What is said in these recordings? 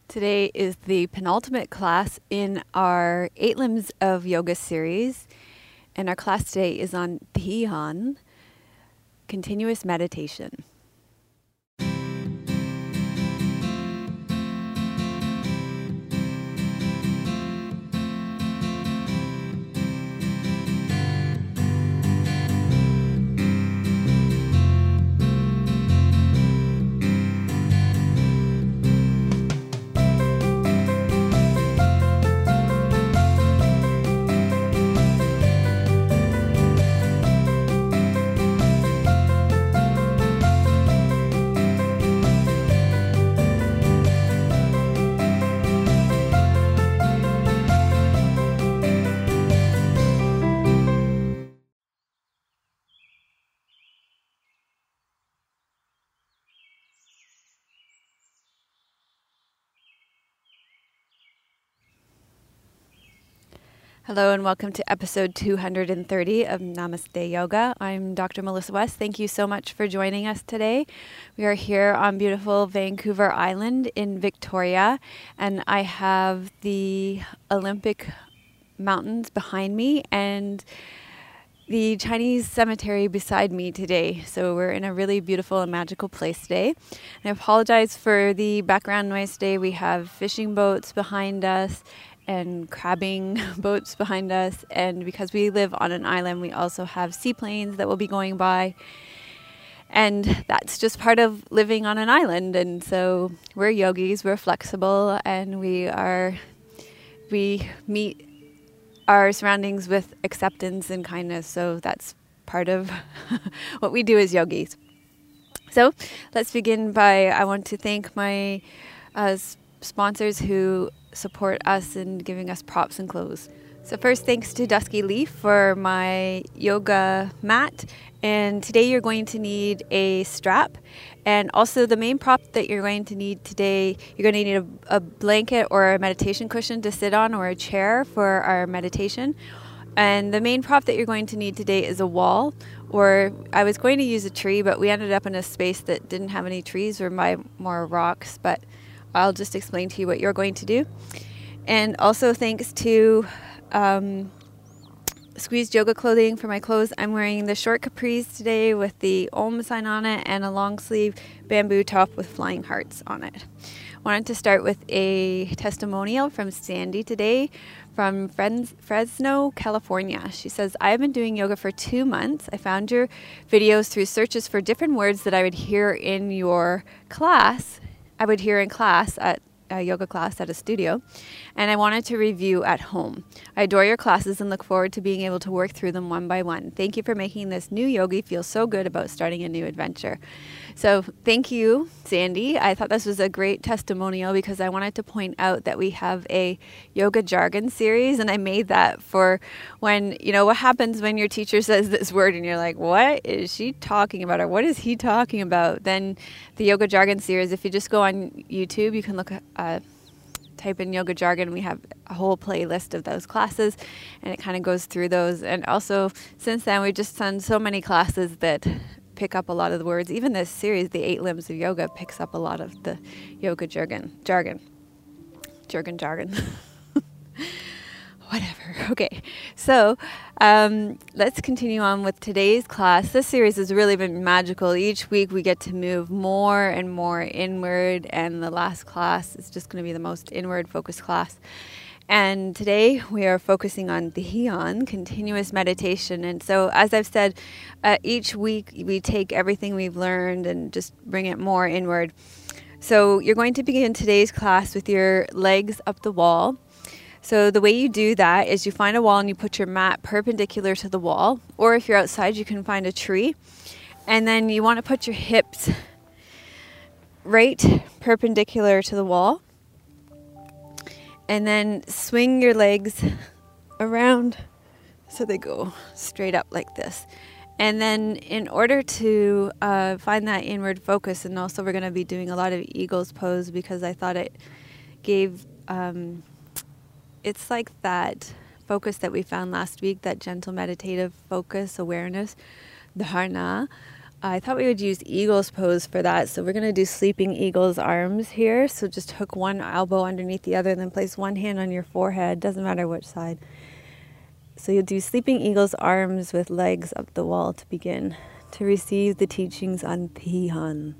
Today is the penultimate class in our 8 Limbs of Yoga series, and our class today is on Dhyan, continuous meditation. Hello and welcome to episode 230 of Namaste Yoga. I'm Dr. Melissa West. Thank you so much for joining us today. We are here on beautiful Vancouver Island in Victoria, and I have the Olympic Mountains behind me and the Chinese cemetery beside me today. So we're in a really beautiful and magical place today. And I apologize for the background noise today. We have fishing boats behind us and crabbing boats behind us, and because we live on an island, we also have seaplanes that will be going by, and that's just part of living on an island. And so we're yogis, we're flexible, and we meet our surroundings with acceptance and kindness. So that's part of what we do as yogis. So let's begin by, I want to thank my sponsors who support us in giving us props and clothes. So first, thanks to Dusky Leaf for my yoga mat. And today you're going to need a strap. And also the main prop that you're going to need today, you're going to need a blanket or a meditation cushion to sit on, or a chair for our meditation. And the main prop that you're going to need today is a wall, or I was going to use a tree, but we ended up in a space that didn't have any trees or more rocks, but I'll just explain to you what you're going to do. And also thanks to Squeezed Yoga Clothing for my clothes. I'm wearing the short capris today with the Om sign on it and a long sleeve bamboo top with flying hearts on it. Wanted to start with a testimonial from Sandy today from Fresno, California. She says, I have been doing yoga for 2 months. I found your videos through searches for different words that I would hear in your class. I would hear in class at a yoga class at a studio, and I wanted to review at home. I adore your classes and look forward to being able to work through them one by one. Thank you for making this new yogi feel so good about starting a new adventure. So thank you, Sandy. I thought this was a great testimonial because I wanted to point out that we have a yoga jargon series, and I made that for when, what happens when your teacher says this word and you're like, what is she talking about, or what is he talking about? Then the yoga jargon series, if you just go on YouTube, you can look at type in yoga jargon. We have a whole playlist of those classes, and it kind of goes through those. And also, since then, we've just done so many classes that pick up a lot of the words. Even this series, the 8 Limbs of Yoga, picks up a lot of the yoga jargon. Whatever. Okay, so let's continue on with today's class. This series has really been magical. Each week we get to move more and more inward, and the last class is just going to be the most inward focused class. And today we are focusing on Dhyan, continuous meditation. And so, as I've said, each week we take everything we've learned and just bring it more inward. So you're going to begin today's class with your legs up the wall. So the way you do that is you find a wall and you put your mat perpendicular to the wall, or if you're outside, you can find a tree. And then you want to put your hips right perpendicular to the wall. And then swing your legs around so they go straight up like this. And then in order to find that inward focus, and also we're going to be doing a lot of Eagle's pose because I thought it gave... it's like that focus that we found last week, that gentle meditative focus, awareness, dharana. I thought we would use eagle's pose for that. So we're going to do sleeping eagle's arms here. So just hook one elbow underneath the other, then place one hand on your forehead. Doesn't matter which side. So you'll do sleeping eagle's arms with legs up the wall to begin, to receive the teachings on Dhyan.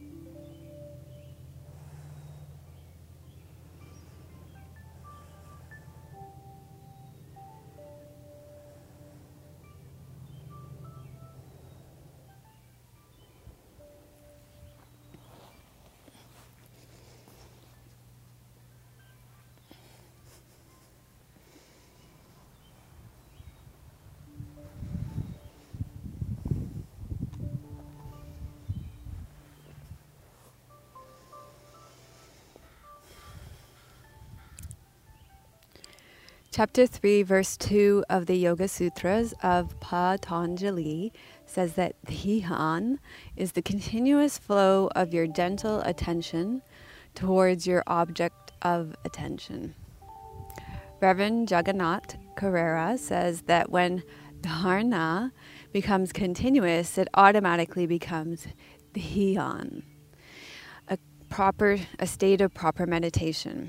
Chapter 3, verse 2 of the Yoga Sutras of Patanjali says that Dhyan is the continuous flow of your gentle attention towards your object of attention. Reverend Jagannath Carrera says that when dharana becomes continuous, it automatically becomes Dhyan, a state of proper meditation.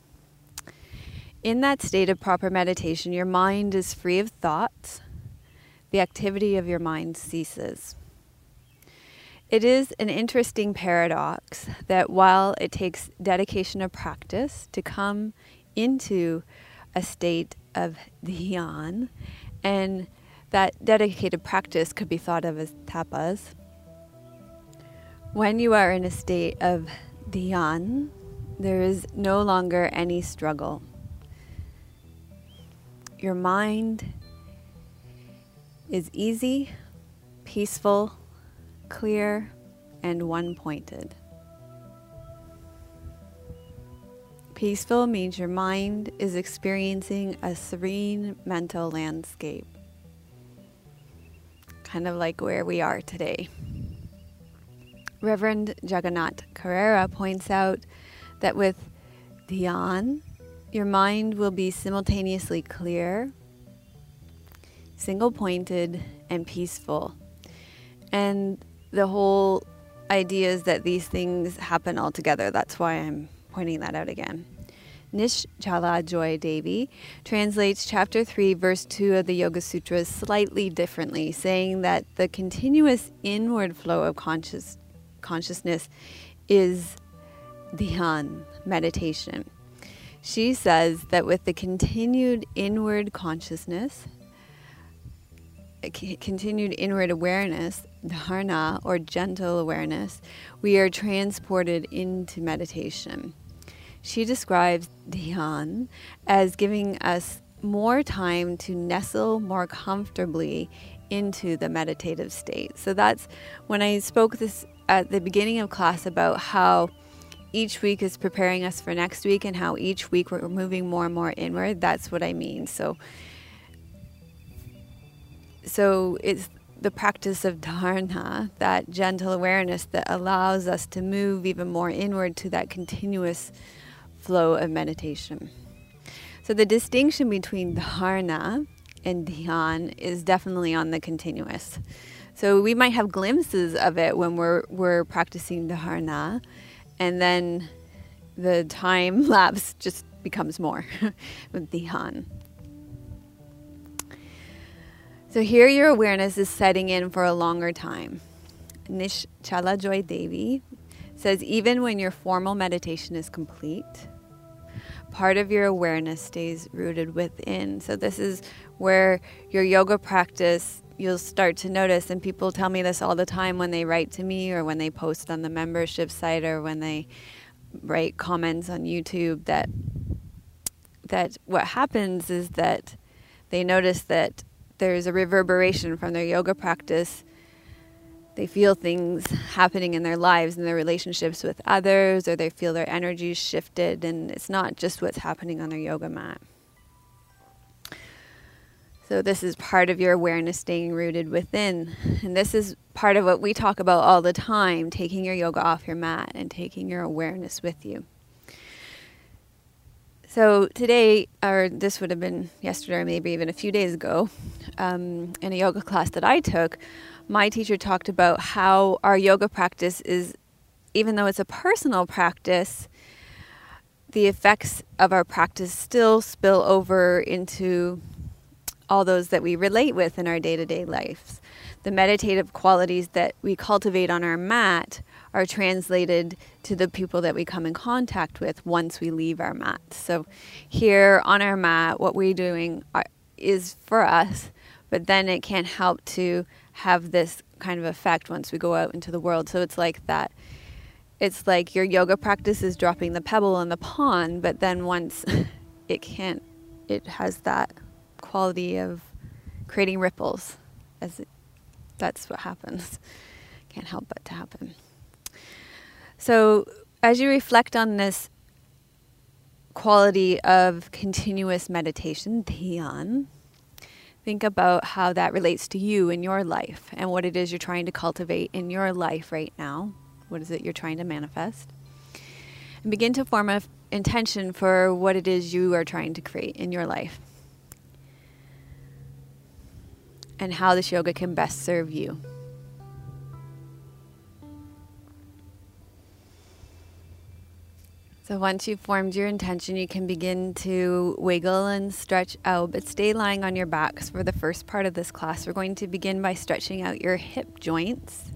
In that state of proper meditation, your mind is free of thoughts. The activity of your mind ceases. It is an interesting paradox that while it takes dedication of practice to come into a state of dhyan, and that dedicated practice could be thought of as tapas, when you are in a state of dhyan, there is no longer any struggle. Your mind is easy, peaceful, clear, and one-pointed. Peaceful means your mind is experiencing a serene mental landscape, kind of like where we are today. Reverend Jagannath Carrera points out that with dhyan, your mind will be simultaneously clear, single-pointed, and peaceful. And the whole idea is that these things happen all together. That's why I'm pointing that out again. Nischala Joy Devi translates chapter 3, verse 2 of the Yoga Sutras slightly differently, saying that the continuous inward flow of consciousness is dhyan, meditation. She says that with the continued inward consciousness, continued inward awareness, dharana, or gentle awareness, we are transported into meditation. She describes dhyan as giving us more time to nestle more comfortably into the meditative state. So that's when I spoke this at the beginning of class about how each week is preparing us for next week and how each week we're moving more and more inward. That's what I mean. So it's the practice of dharana, that gentle awareness that allows us to move even more inward to that continuous flow of meditation. So the distinction between dharana and dhyan is definitely on the continuous. So we might have glimpses of it when we're practicing dharana, and then the time lapse just becomes more with dhyan. So here your awareness is setting in for a longer time. Nischala Joy Devi says even when your formal meditation is complete, part of your awareness stays rooted within. So this is where your yoga practice, you'll start to notice, and people tell me this all the time when they write to me or when they post on the membership site or when they write comments on YouTube, that what happens is that they notice that there's a reverberation from their yoga practice. They feel things happening in their lives and their relationships with others, or they feel their energies shifted, and it's not just what's happening on their yoga mat. So this is part of your awareness staying rooted within. And this is part of what we talk about all the time, taking your yoga off your mat and taking your awareness with you. So today, or this would have been yesterday or maybe even a few days ago, in a yoga class that I took, my teacher talked about how our yoga practice is, even though it's a personal practice, the effects of our practice still spill over into all those that we relate with in our day-to-day lives. The meditative qualities that we cultivate on our mat are translated to the people that we come in contact with once we leave our mat. So here on our mat, what we're doing is for us, but then it can't help to have this kind of effect once we go out into the world. So it's like that. It's like your yoga practice is dropping the pebble in the pond, but then once it has that quality of creating ripples. That's what happens. Can't help but to happen. So as you reflect on this quality of continuous meditation, dhyan, think about how that relates to you in your life and what it is you're trying to cultivate in your life right now. What is it you're trying to manifest? And begin to form an intention for what it is you are trying to create in your life and how this yoga can best serve you. So once you've formed your intention, you can begin to wiggle and stretch out, but stay lying on your backs for the first part of this class. We're going to begin by stretching out your hip joints.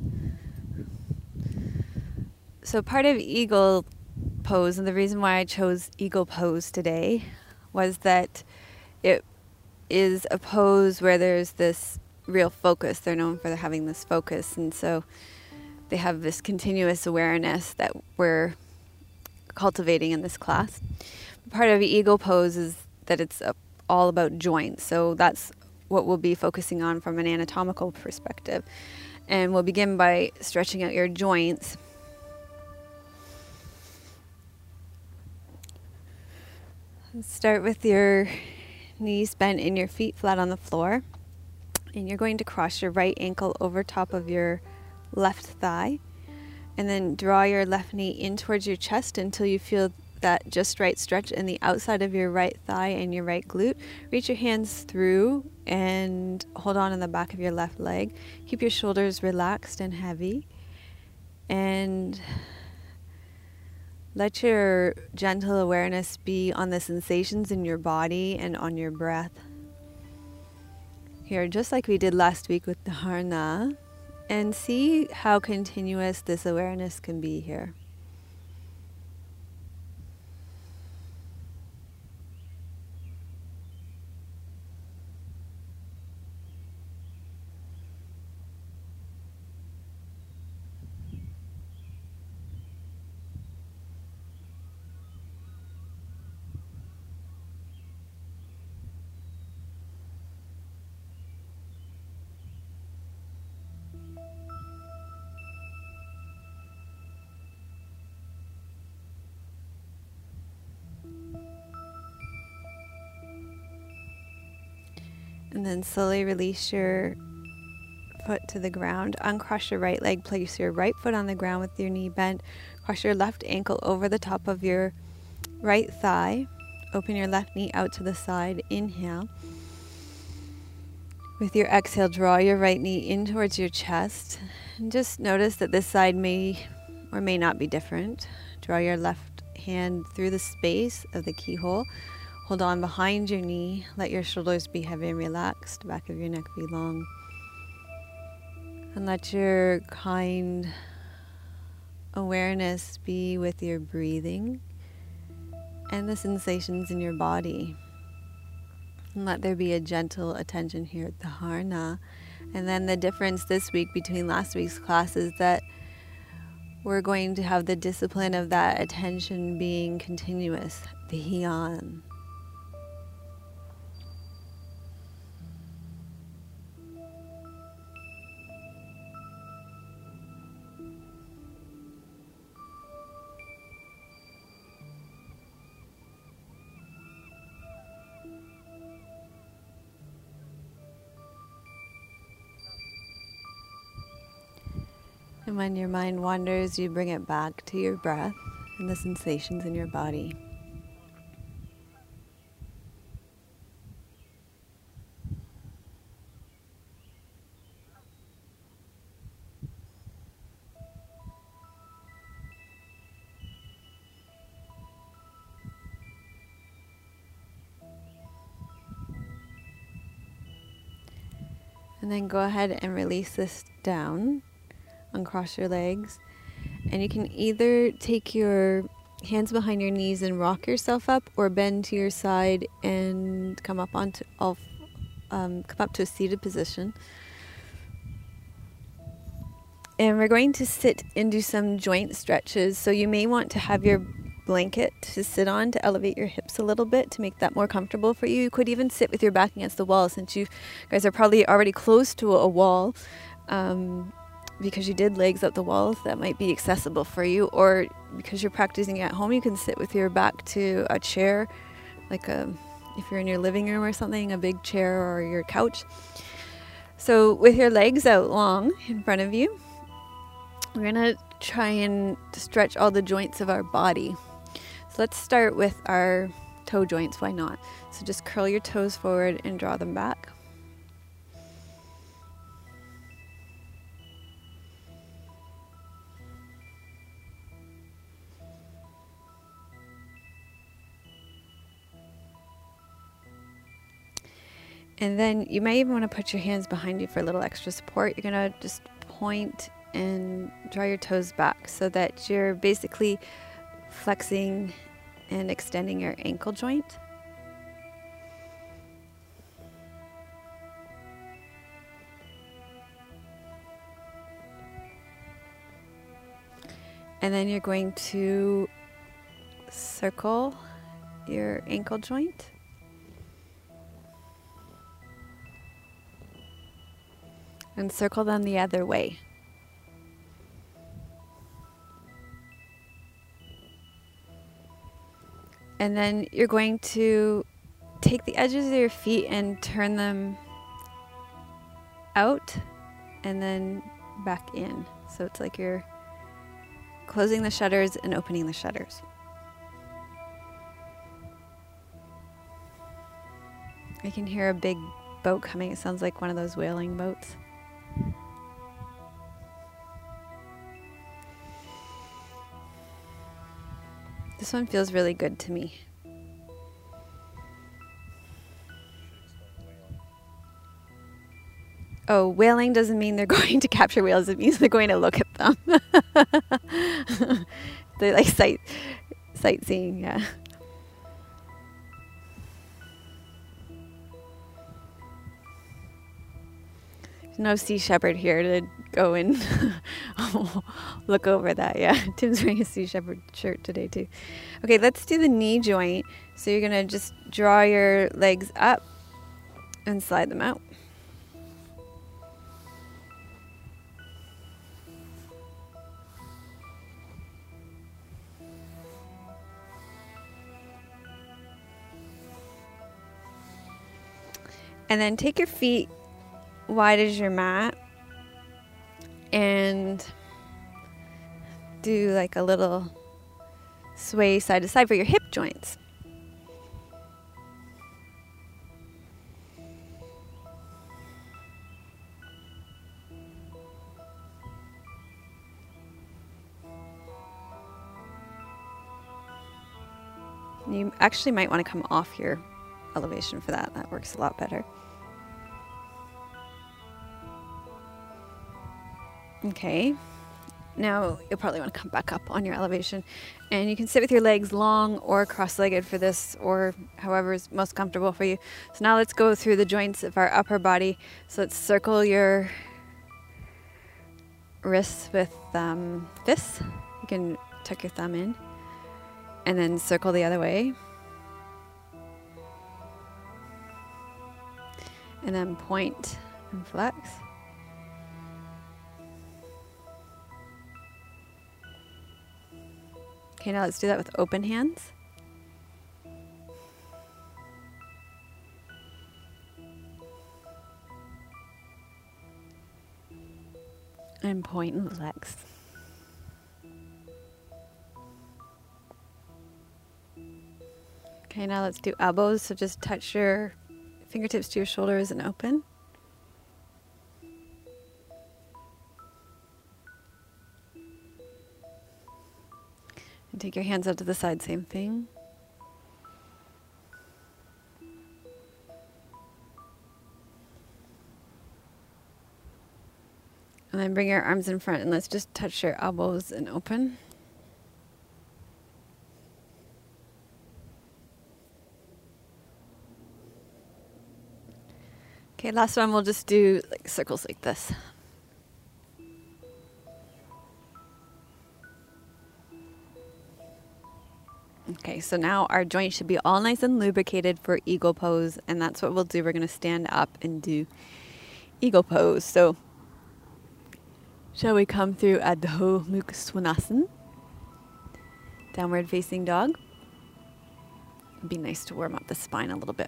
So part of eagle pose, and the reason why I chose eagle pose today, was that it is a pose where there's this real focus. They're known for having this focus, and so they have this continuous awareness that we're cultivating in this class. Part of eagle pose is that it's all about joints, so that's what we'll be focusing on from an anatomical perspective. And we'll begin by stretching out your joints. Start with your knees bent and your feet flat on the floor. And you're going to cross your right ankle over top of your left thigh. And then draw your left knee in towards your chest until you feel that just right stretch in the outside of your right thigh and your right glute. Reach your hands through and hold on in the back of your left leg. Keep your shoulders relaxed and heavy. And let your gentle awareness be on the sensations in your body and on your breath. Here, just like we did last week with Dharana, and see how continuous this awareness can be here. And then slowly release your foot to the ground. Uncross your right leg. Place your right foot on the ground with your knee bent. Cross your left ankle over the top of your right thigh. Open your left knee out to the side. Inhale. With your exhale, draw your right knee in towards your chest. And just notice that this side may or may not be different. Draw your left hand through the space of the keyhole. Hold on behind your knee. Let your shoulders be heavy and relaxed. Back of your neck be long. And let your kind awareness be with your breathing and the sensations in your body. And let there be a gentle attention here at Dharana. And then the difference this week between last week's class is that we're going to have the discipline of that attention being continuous. Dhyan. And when your mind wanders, you bring it back to your breath and the sensations in your body. And then go ahead and release this down. Uncross your legs. And you can either take your hands behind your knees and rock yourself up, or bend to your side and come up to a seated position. And we're going to sit and do some joint stretches. So you may want to have your blanket to sit on to elevate your hips a little bit to make that more comfortable for you. You could even sit with your back against the wall, since you guys are probably already close to a wall, because you did legs up the walls. That might be accessible for you. Or because you're practicing at home, you can sit with your back to a chair, like if you're in your living room or something, a big chair or your couch. So with your legs out long in front of you, we're going to try and stretch all the joints of our body. So let's start with our toe joints. Why not? So just curl your toes forward and draw them back. And then you may even want to put your hands behind you for a little extra support. You're going to just point and draw your toes back so that you're basically flexing and extending your ankle joint. And then you're going to circle your ankle joint. And circle them the other way. And then you're going to take the edges of your feet and turn them out and then back in. So it's like you're closing the shutters and opening the shutters. I can hear a big boat coming. It sounds like one of those whaling boats. This one feels really good to me. Oh, whaling doesn't mean they're going to capture whales. It means they're going to look at them. They're like sightseeing, yeah. There's no sea shepherd here to go and look over that. Yeah, Tim's wearing a sea shepherd shirt today too. Okay, let's do the knee joint. So you're gonna just draw your legs up and slide them out. And then take your feet wide as your mat and do like a little sway side to side for your hip joints. You actually might want to come off your elevation for that. That works a lot better. Okay, now you'll probably want to come back up on your elevation, and you can sit with your legs long or cross-legged for this, or however is most comfortable for you. So now let's go through the joints of our upper body. So let's circle your wrists with fists. You can tuck your thumb in and then circle the other way. And then point and flex. Okay, now let's do that with open hands. And point and flex. Okay, now let's do elbows. So just touch your fingertips to your shoulders and open. And take your hands out to the side, same thing. And then bring your arms in front and let's just touch your elbows and open. Okay, last one, we'll just do like circles like this. Okay, so now our joints should be all nice and lubricated for eagle pose, and that's what we'll do. We're going to stand up and do eagle pose. So shall we come through Adho Mukha Svanasana, downward facing dog? It'd be nice to warm up the spine a little bit.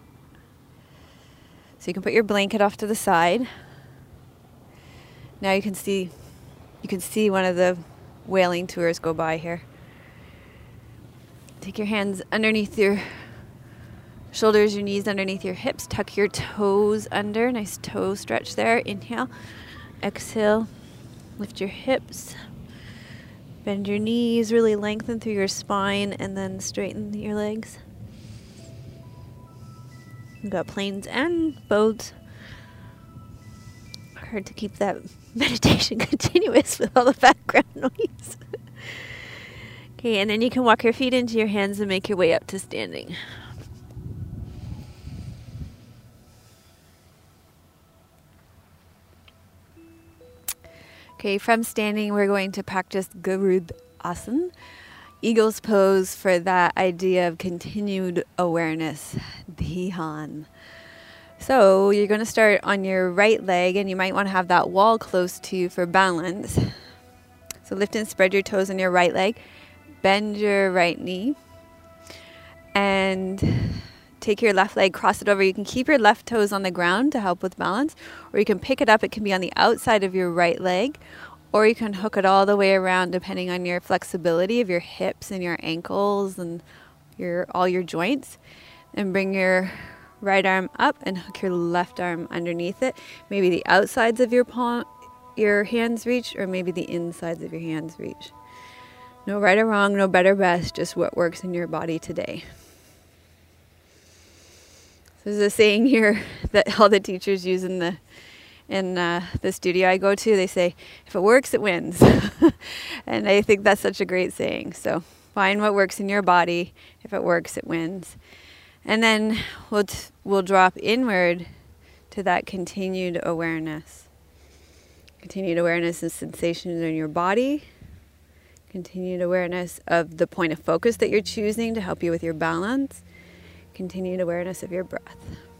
So you can put your blanket off to the side. Now you can see one of the whaling tours go by here. Take your hands underneath your shoulders, your knees underneath your hips. Tuck your toes under. Nice toe stretch there. Inhale. Exhale. Lift your hips. Bend your knees. Really lengthen through your spine and then straighten your legs. We've got planes and boats. Hard to keep that meditation continuous with all the background noise. Okay, and then you can walk your feet into your hands and make your way up to standing. Okay, from standing, we're going to practice Garudasana, eagle's pose, for that idea of continued awareness, Dhyan. So you're going to start on your right leg, and you might want to have that wall close to you for balance. So lift and spread your toes on your right leg. Bend your right knee and take your left leg, cross it over. You can keep your left toes on the ground to help with balance, or you can pick it up. It can be on the outside of your right leg, or you can hook it all the way around depending on your flexibility of your hips and your ankles and all your joints. And bring your right arm up and hook your left arm underneath it. Maybe the outsides of your hands reach, or maybe the insides of your hands reach. No right or wrong, no better best, just what works in your body today. There's a saying here that all the teachers use in the studio I go to. They say, if it works, it wins. And I think that's such a great saying. So find what works in your body. If it works, it wins. And then we'll drop inward to that continued awareness. Continued awareness of sensations in your body. Continued awareness of the point of focus that you're choosing to help you with your balance. Continued awareness of your breath.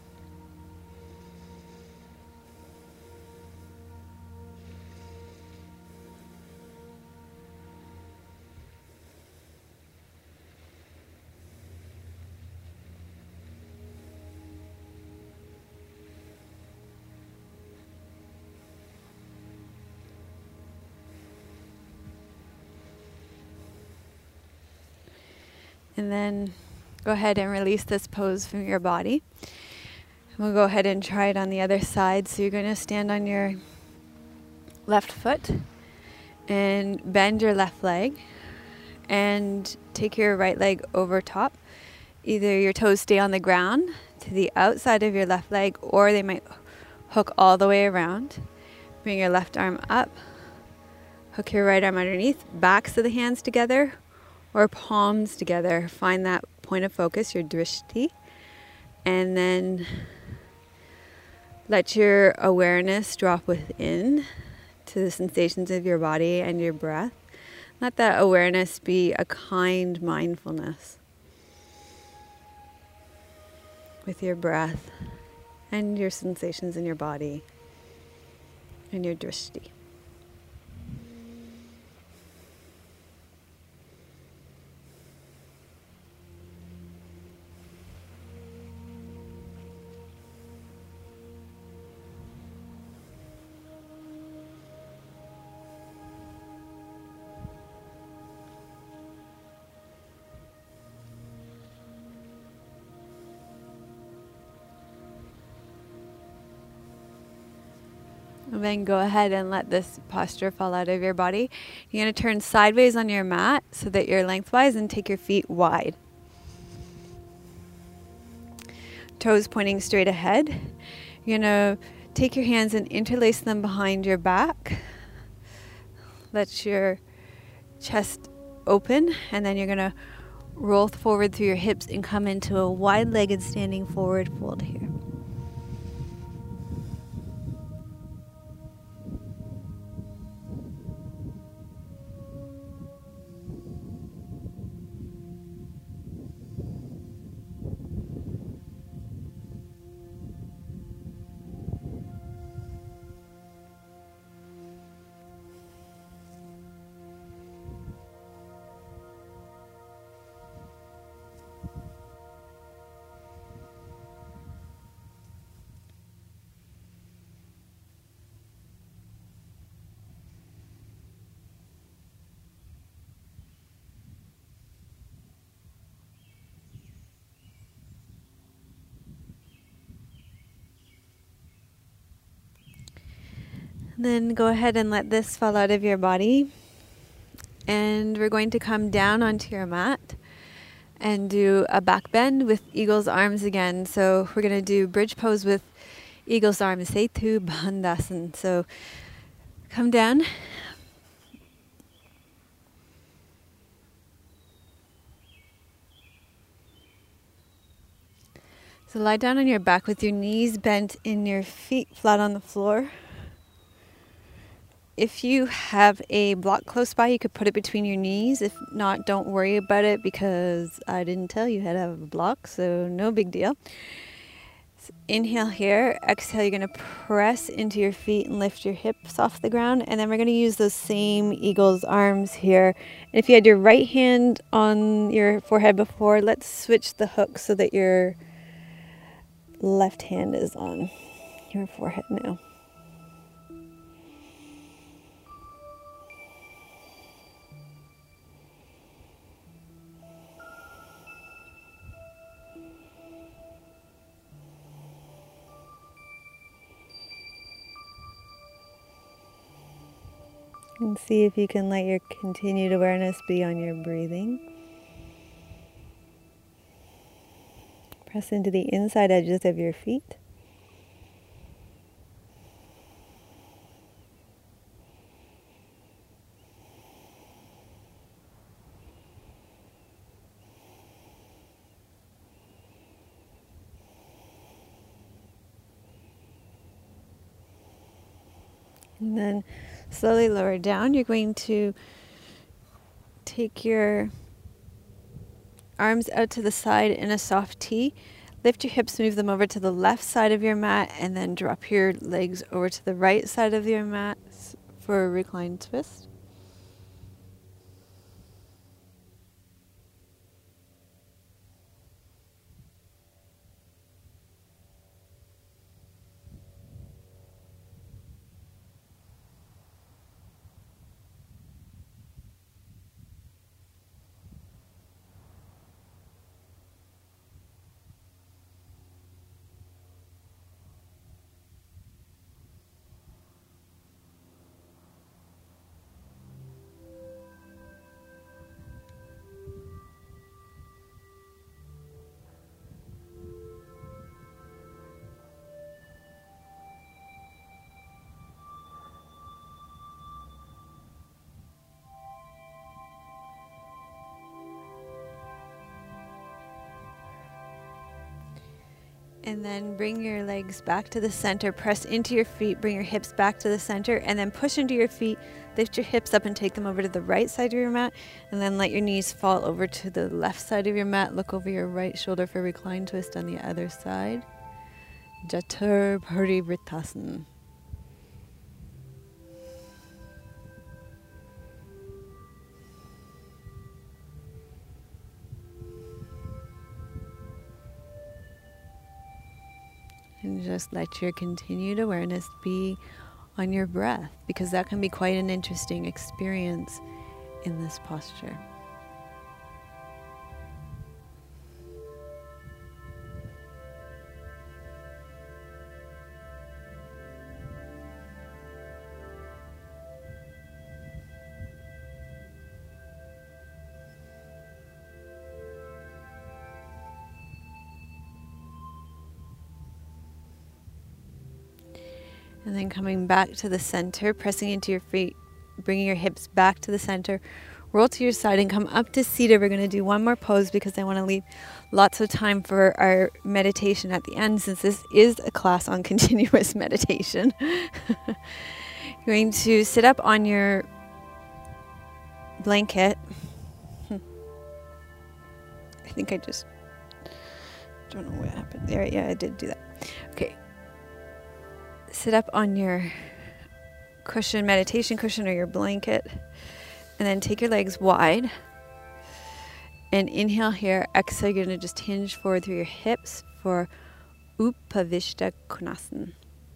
And then go ahead and release this pose from your body. We'll go ahead and try it on the other side. So you're going to stand on your left foot and bend your left leg and take your right leg over top. Either your toes stay on the ground to the outside of your left leg, or they might hook all the way around. Bring your left arm up. Hook your right arm underneath. Backs of the hands together or palms together. Find that point of focus, your drishti, and then let your awareness drop within to the sensations of your body and your breath. Let that awareness be a kind mindfulness with your breath and your sensations in your body and your drishti. And then go ahead and let this posture fall out of your body. You're going to turn sideways on your mat so that you're lengthwise, and take your feet wide. Toes pointing straight ahead. You're going to Take your hands and interlace them behind your back. Let your chest open, and then you're going to roll forward through your hips and come into a wide-legged standing forward fold here. Then go ahead and let this fall out of your body. And we're going to come down onto your mat and do a back bend with eagle's arms again. So we're going to do bridge pose with eagle's arms, Setu Bandhasan. So come down. So lie down on your back with your knees bent and your feet flat on the floor. If you have a block close by, you could put it between your knees. If not, don't worry about it because I didn't tell you how to have a block, so no big deal. So inhale here, exhale, you're going to press into your feet and lift your hips off the ground. And then we're going to use those same eagle's arms here. And if you had your right hand on your forehead before, let's switch the hook so that your left hand is on your forehead now. And see if you can let your continued awareness be on your breathing. Press into the inside edges of your feet. And then slowly lower down. You're going to take your arms out to the side in a soft T. Lift your hips, move them over to the left side of your mat, and then drop your legs over to the right side of your mat for a reclined twist. And then bring your legs back to the center, press into your feet, bring your hips back to the center, and then push into your feet, lift your hips up and take them over to the right side of your mat, and then let your knees fall over to the left side of your mat. Look over your right shoulder for reclined twist on the other side. Jatur Parivritasana. And just let your continued awareness be on your breath, because that can be quite an interesting experience in this posture. And then coming back to the center, pressing into your feet, bringing your hips back to the center. Roll to your side and come up to seated. We're going to do one more pose because I want to leave lots of time for our meditation at the end, since this is a class on continuous meditation. You're going to sit up on your blanket. I think I just don't know what happened there. Yeah, I did do that. Okay. Sit up on your cushion, meditation cushion, or your blanket. And then take your legs wide. And inhale here. Exhale, you're going to just hinge forward through your hips for Upavishta Konasana.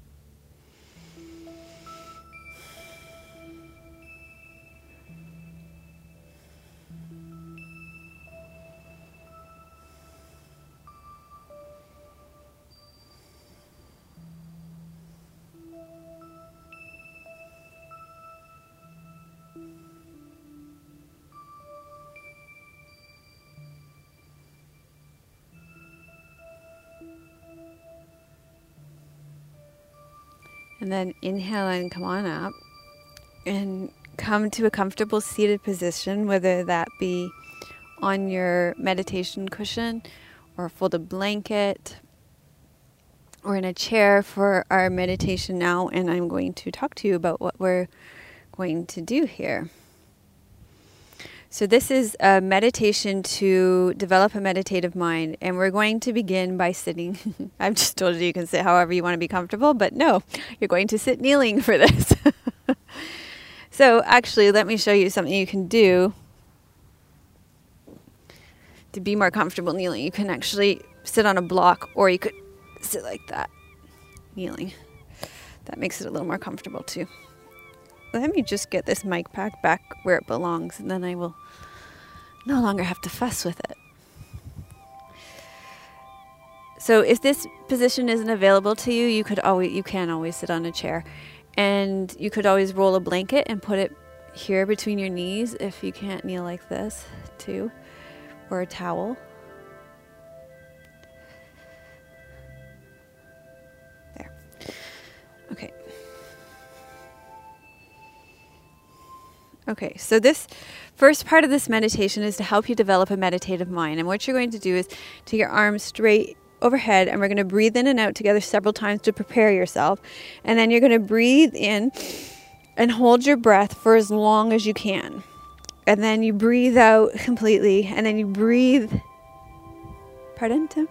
And then inhale and come on up and come to a comfortable seated position, whether that be on your meditation cushion or a folded blanket or in a chair for our meditation now. And I'm going to talk to you about what we're going to do here. So this is a meditation to develop a meditative mind, and we're going to begin by sitting. I've just told you can sit however you want to be comfortable, but no, you're going to sit kneeling for this. So actually, let me show you something you can do to be more comfortable kneeling. You can actually sit on a block, or you could sit like that, kneeling. That makes it a little more comfortable too. Let me just get this mic pack back where it belongs, and then I will no longer have to fuss with it. So if this position isn't available to you, you can always sit on a chair, and you could always roll a blanket and put it here between your knees if you can't kneel like this too, or a towel. There. Okay. Okay, so this first part of this meditation is to help you develop a meditative mind. And what you're going to do is take your arms straight overhead, and we're going to breathe in and out together several times to prepare yourself. And then you're going to breathe in and hold your breath for as long as you can. And then you breathe out completely, and then you breathe. Pardon, Tim?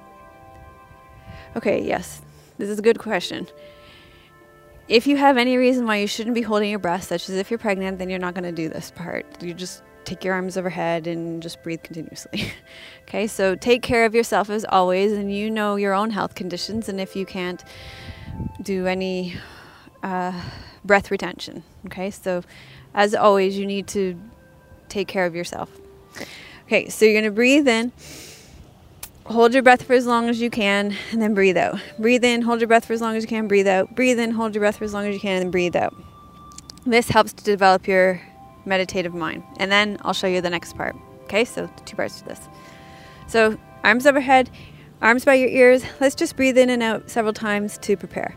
Okay, yes, this is a good question. If you have any reason why you shouldn't be holding your breath, such as if you're pregnant, then you're not going to do this part. You just take your arms overhead and just breathe continuously. Okay, so take care of yourself as always, and you know your own health conditions, and if you can't do any breath retention. Okay, so as always, you need to take care of yourself. Okay, so you're going to breathe in. Hold your breath for as long as you can, and then breathe out. Breathe in, hold your breath for as long as you can, breathe out. Breathe in, hold your breath for as long as you can, and then breathe out. This helps to develop your meditative mind. And then I'll show you the next part. Okay, so 2 parts to this. So arms overhead, arms by your ears. Let's just breathe in and out several times to prepare.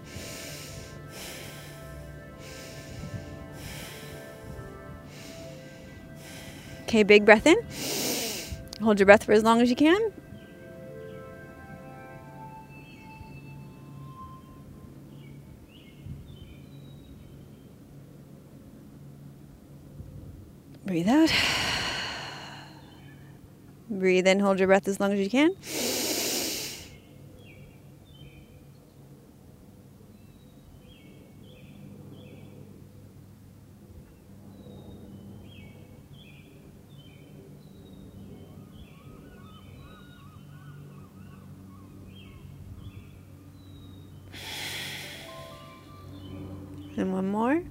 Okay, big breath in. Hold your breath for as long as you can. Breathe out. Breathe in, hold your breath as long as you can. And one more.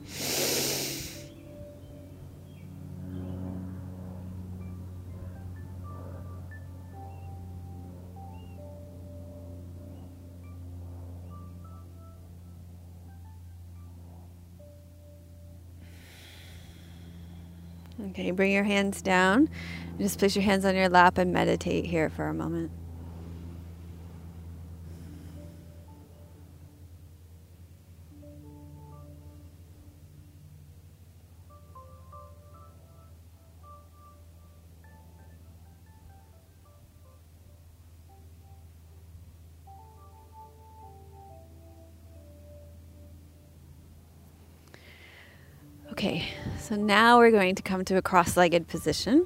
Okay, bring your hands down. Just place your hands on your lap and meditate here for a moment. Okay, so now we're going to come to a cross-legged position.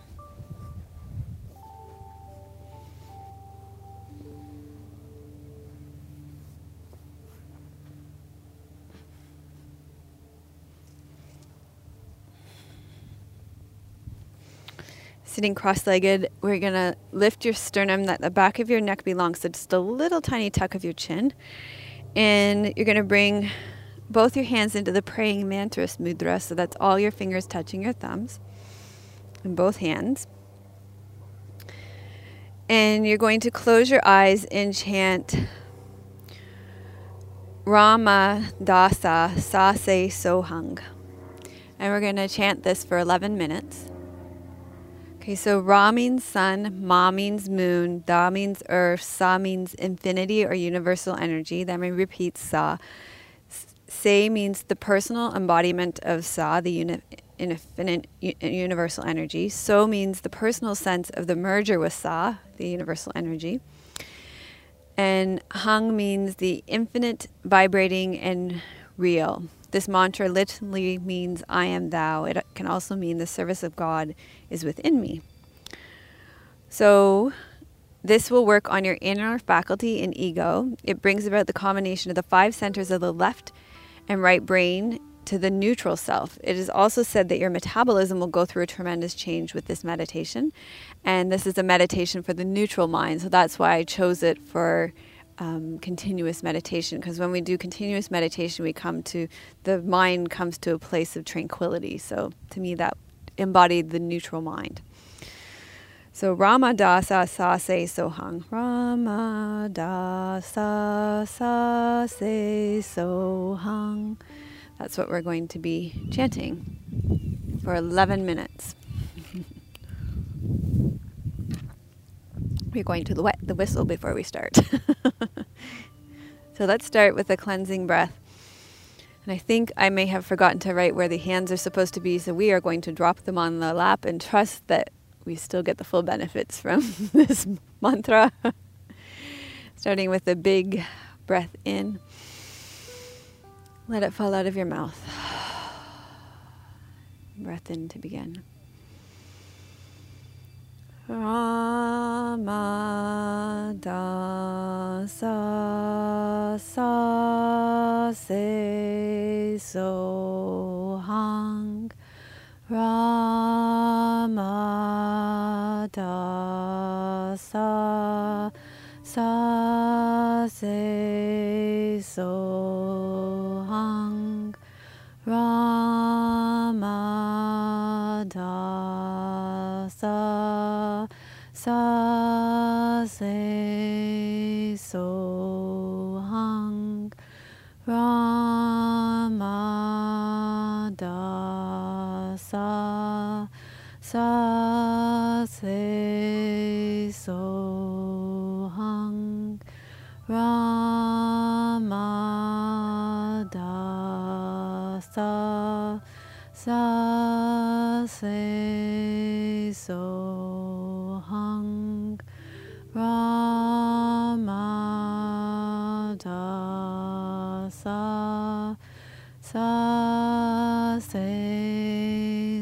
Sitting cross-legged, we're going to lift your sternum, that the back of your neck belongs to just a little tiny tuck of your chin. And you're going to bring both your hands into the praying mantra mudra, so that's all your fingers touching your thumbs in both hands. And you're going to close your eyes and chant Rama Dasa Sase Sohang. And we're going to chant this for 11 minutes. Okay, so Ra means sun, Ma means moon, Da means earth, Sa means infinity or universal energy. Then we repeat Sa. Se means the personal embodiment of Sa, the infinite universal energy. So means the personal sense of the merger with Sa, the universal energy. And Hang means the infinite, vibrating, and real. This mantra literally means I am thou. It can also mean the service of God is within me. So this will work on your inner faculty and ego. It brings about the combination of the 5 centers of the left and right brain to the neutral self. It is also said that your metabolism will go through a tremendous change with this meditation. And this is a meditation for the neutral mind. So that's why I chose it for continuous meditation, because when we do continuous meditation, the mind comes to a place of tranquility. So to me, that embodied the neutral mind. So Rama Dasa Sa Se Sohang. Rama Dasa Sa Se Sohang. That's what we're going to be chanting for 11 minutes. We're going to wet the whistle before we start. So let's start with a cleansing breath. And I think I may have forgotten to write where the hands are supposed to be, so we are going to drop them on the lap and trust that we still get the full benefits from this mantra. Starting with a big breath in. Let it fall out of your mouth. Breath in to begin. Rama Dasa Sa Se Sohang. Rama Dasa Sa Se Sohang. Rama Dasa Sa Se Sohang. Rama Dasa Sa Se Sohang. Rama Dasa Sa Se Sohang. Rama Dasa Sa Se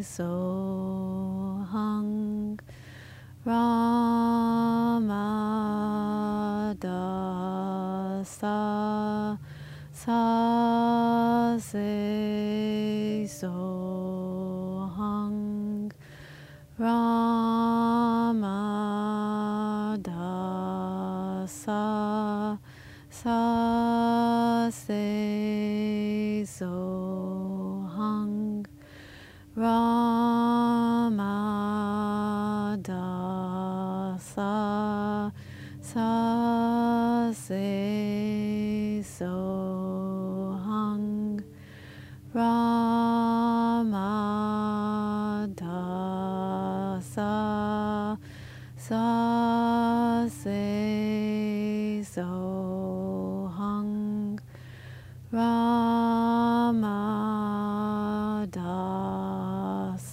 Sohang. Rama Dasa Sa Se Sohang. Rama Dasa Sa Se Sohang. Rama Dasa Sa Se Sohang. Rama Dasa Sa Se Sohang. Rama Dasa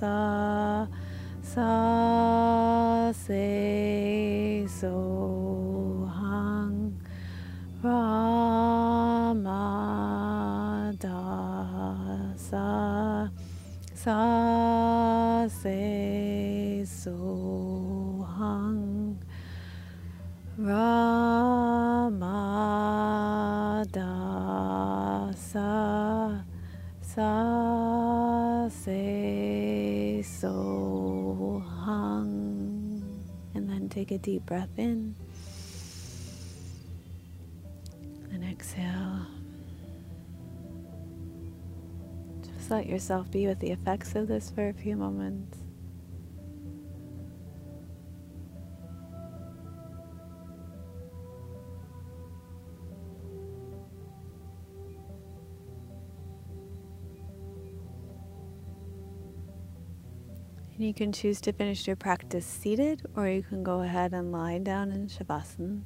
se sohang Ramadasa sa se sohang Ramadasa sa se sohang. And then take a deep breath in and exhale. Just let yourself be with the effects of this for a few moments. You can choose to finish your practice seated, or you can go ahead and lie down in Shavasana.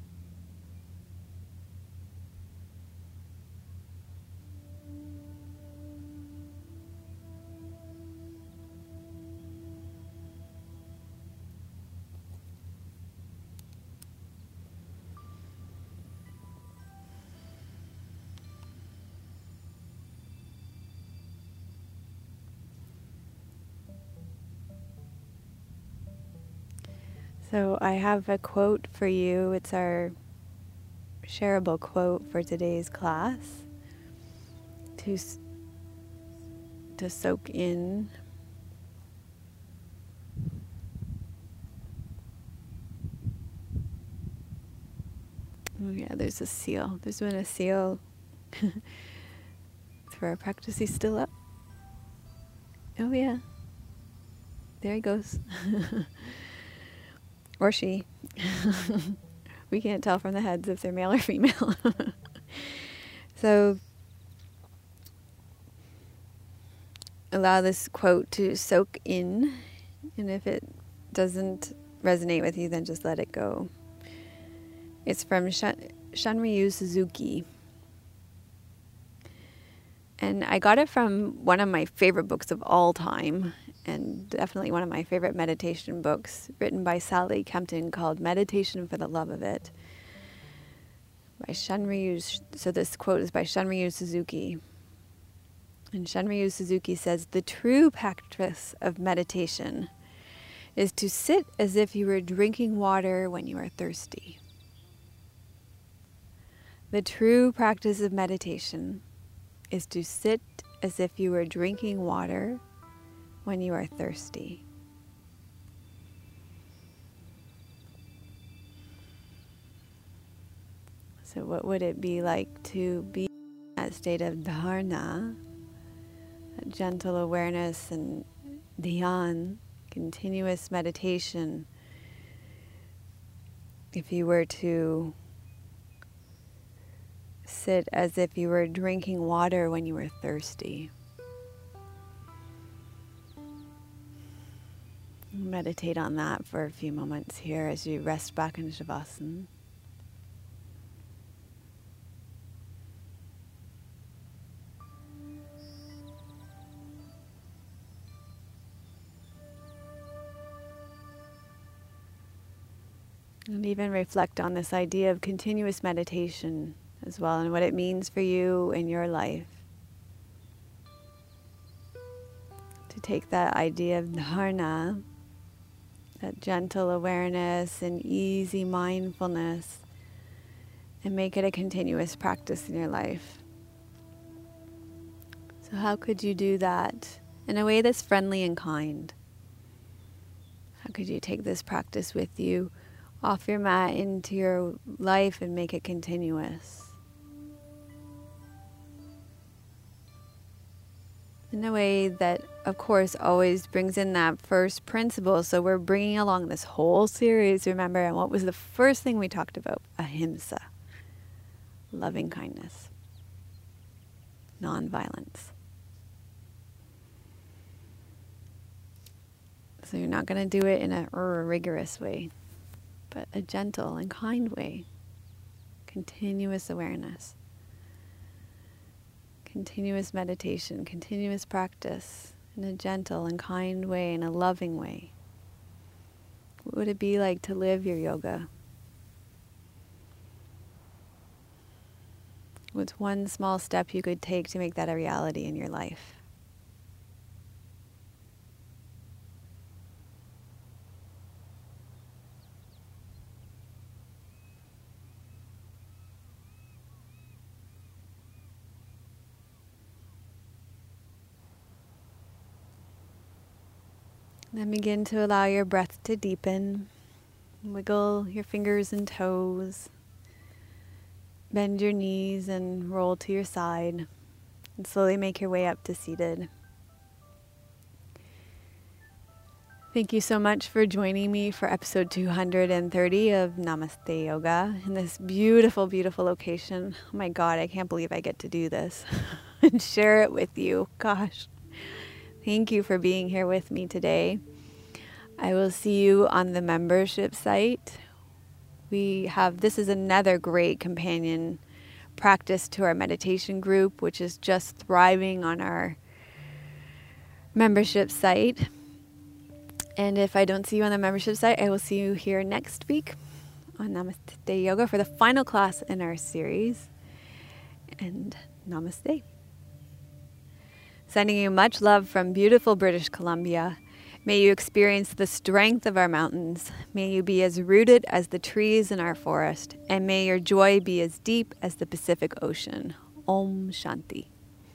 So I have a quote for you. It's our shareable quote for today's class to soak in. Oh yeah, there's a seal. There's been a seal for our practice. He's still up. Oh yeah. There he goes. Or she. We can't tell from the heads if they're male or female. So allow this quote to soak in, and if it doesn't resonate with you, then just let it go. It's from Shunryu Suzuki. And I got it from one of my favorite books of all time, and definitely one of my favorite meditation books, written by Sally Kempton, called Meditation for the Love of It. By Shunryu. So this quote is by Shunryu Suzuki. And Shunryu Suzuki says, "The true practice of meditation is to sit as if you were drinking water when you are thirsty." The true practice of meditation is to sit as if you were drinking water when you are thirsty. So what would it be like to be in that state of dharana, that gentle awareness and dhyan, continuous meditation, if you were to sit as if you were drinking water when you were thirsty? Meditate on that for a few moments here as you rest back in Shavasana. And even reflect on this idea of continuous meditation as well, and what it means for you in your life. To take that idea of dharana, that gentle awareness and easy mindfulness, and make it a continuous practice in your life. So how could you do that in a way that's friendly and kind? How could you take this practice with you off your mat into your life and make it continuous? In a way that, of course, always brings in that first principle. So we're bringing along this whole series, remember, and what was the first thing we talked about? Ahimsa, loving kindness, non-violence. So you're not going to do it in a rigorous way, but a gentle and kind way. Continuous awareness. Continuous meditation, continuous practice in a gentle and kind way, in a loving way. What would it be like to live your yoga? What's one small step you could take to make that a reality in your life? Then begin to allow your breath to deepen. Wiggle your fingers and toes. Bend your knees and roll to your side. And slowly make your way up to seated. Thank you so much for joining me for episode 230 of Namaste Yoga in this beautiful, beautiful location. Oh my God, I can't believe I get to do this and share it with you. Gosh. Thank you for being here with me today. I will see you on the membership site. This is another great companion practice to our meditation group, which is just thriving on our membership site. And if I don't see you on the membership site, I will see you here next week on Namaste Yoga for the final class in our series. And namaste. Sending you much love from beautiful British Columbia. May you experience the strength of our mountains. May you be as rooted as the trees in our forest. And may your joy be as deep as the Pacific Ocean. Om Shanti.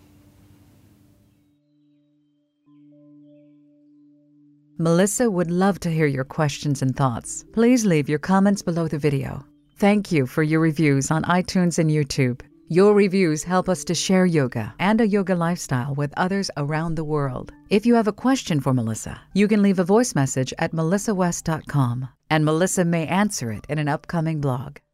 Melissa would love to hear your questions and thoughts. Please leave your comments below the video. Thank you for your reviews on iTunes and YouTube. Your reviews help us to share yoga and a yoga lifestyle with others around the world. If you have a question for Melissa, you can leave a voice message at melissawest.com, and Melissa may answer it in an upcoming blog.